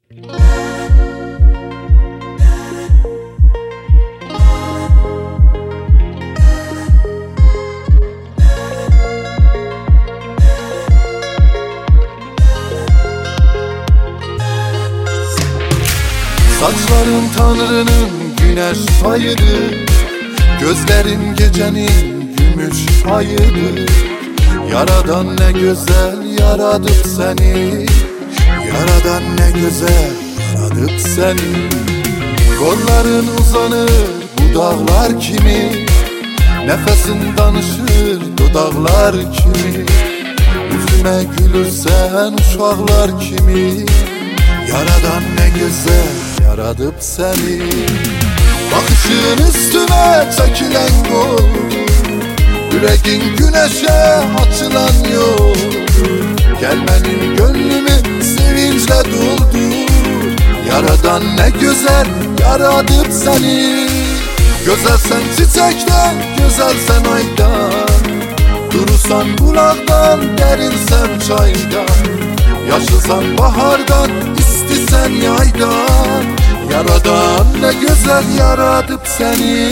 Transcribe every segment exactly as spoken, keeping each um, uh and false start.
Saçların Tanrı'nın güneş payıdır, gözlerin gecenin gümüş ayıdır. Yaradan ne güzel yaradıp seni, Yaradan ne güzel yaradıp seni. Kolların uzanır bu dağlar kimi, nefesin danışır dudaklar kimi. Yüzüme gülürsen uşaklar kimi, Yaradan ne güzel yaradıp seni. Bakışın üstüne çekilen gol, yüreğin güneşe açılan yol. Gelmenin gönlümü sevinçle doldur, Yaradan ne güzel yaradıp seni. Güzelsen çiçekten, güzelsen aydan, durursan bulaktan, derinsen çaydan. Yaşlısan bahardan, istisen yaydan, Yaradan ne güzel yaradıp seni.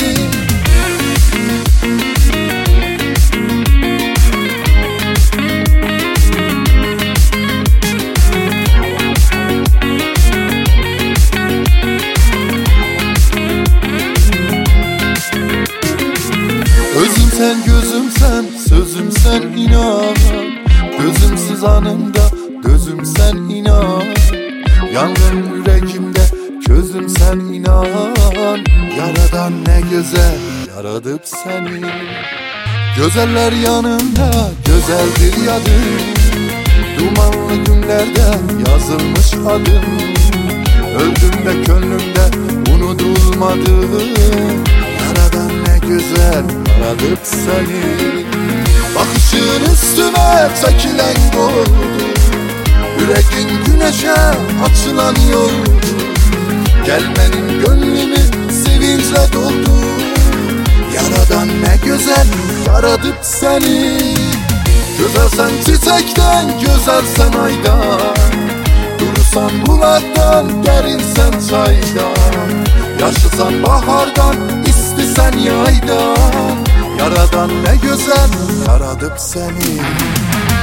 Özüm sen, gözüm sen, sözüm sen, inan. Gözümsüz anımda gözüm sen, inan. Yangın yüreğimde közüm sen, inan. Yaradan ne güzel yaradıp seni. Güzeller yanımda güzeldir yadım, dumanlı günlerde yazılmış adım. Öldüm de gönlümde unutulmadı, Yaradan ne güzel yaradıp seni. Bakışın üstüne çekilen gol, yüreğin güneşe açılan yol. Gelmenin gönlümü sevinçle doldu, Yaradan ne güzel yaradıp seni. Güzelsen çiçekten, güzelsen aydan, durursan bulaktan, derinsen çaydan. Yaşlısan bahardan, istisen yaydan, Yaradan ne güzel yaradıp seni.